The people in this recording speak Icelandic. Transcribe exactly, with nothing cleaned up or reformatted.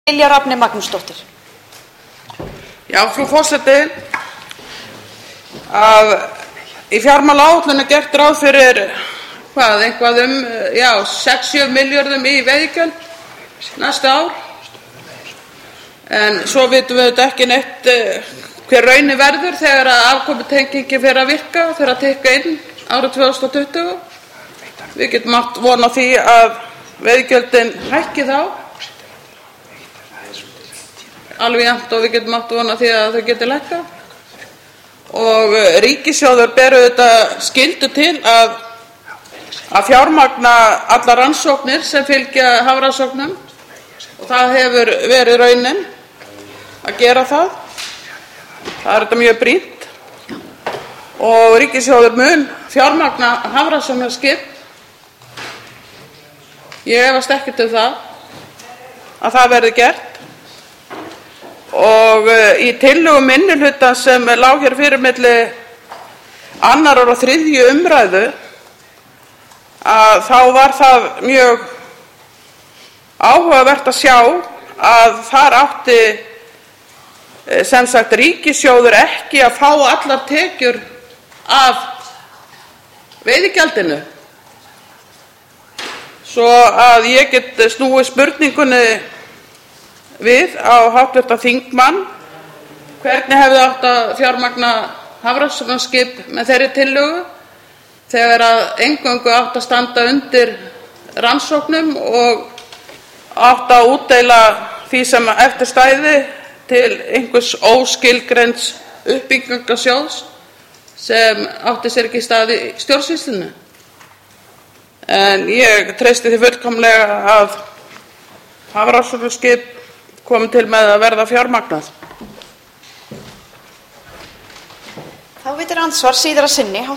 Lilja Rafney Magnúsdóttir. Já, frú forseti, að í fjármálaáætlun er gert ráð fyrir hvað, eitthvað um, já, sex til sjö milljörðum í veiðigjöld næsta ár. En svo vitum við þetta ekki neitt hver raunin verður þegar að afkomutengingin fer að virka, fer að tikka inn árið tvö þúsund tuttugu. Við getum átt von á því að veiðigjöldin hækki þá, alveg jafnt og við getum átt von á því að þau geti lækkað. Og ríkissjóður ber auðvitað skyldu til að, að fjármagna allar rannsóknir sem fylgja hafrannsóknum og það hefur verið raunin að gera það. Það er þetta mjög brýnt og ríkissjóður mun fjármagna hafrannsóknarskip. Ég efast ekki til það að það verði gert. Og í tillögu minnihluta sem lá hér fyrir milli annarrar og þriðju umræðu að þá var það mjög áhugavert að sjá að þar átti sem sagt ríkissjóður ekki að fá allar tekjur af veiðigjaldinu. Svo að ég get snúið spurningunni við á háttvirtan þingmann, hvernig hefði átt að fjármagna hafrannsóknarskip með þeirri tillögu þegar að eingöngu átt að standa undir rannsóknum og átt að útdeila því sem eftir stæði til einhvers óskilgreinds uppbyggingarsjóðs sem átti sér ekki stað í stjórnsýslunni. En ég treysti því fullkomlega að hafrannsóknarskip komi til með að verða fjármagnað. Þá veitir andsvar síðar að sinni